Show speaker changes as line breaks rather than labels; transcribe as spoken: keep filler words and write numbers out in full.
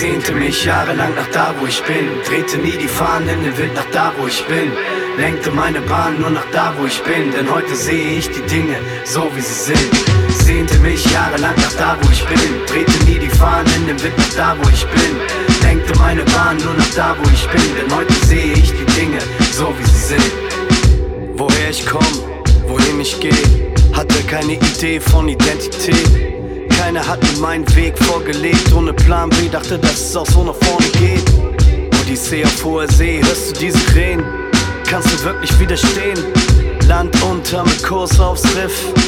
Sehnte mich jahrelang nach da, wo ich bin. Drehte nie die Fahnen in den Wind nach da, wo ich bin. Lenkte meine Bahn nur nach da, wo ich bin. Denn heute sehe ich die Dinge so, wie sie sind. Sehnte mich jahrelang nach da, wo ich bin. Drehte nie die Fahnen in den Wind nach da, wo ich bin. Lenkte meine Bahn nur nach da, wo ich bin. Denn heute sehe ich die Dinge so, wie sie sind. Woher ich komm, wohin ich geh, hatte keine Idee von Identität. Keiner hat mir meinen Weg vorgelegt, ohne Plan B, dachte, dass es auch so nach vorne geht. Odyssee auf hoher See, hörst du diese Krähen? Kannst du wirklich widerstehen? Land unter mit Kurs aufs Riff.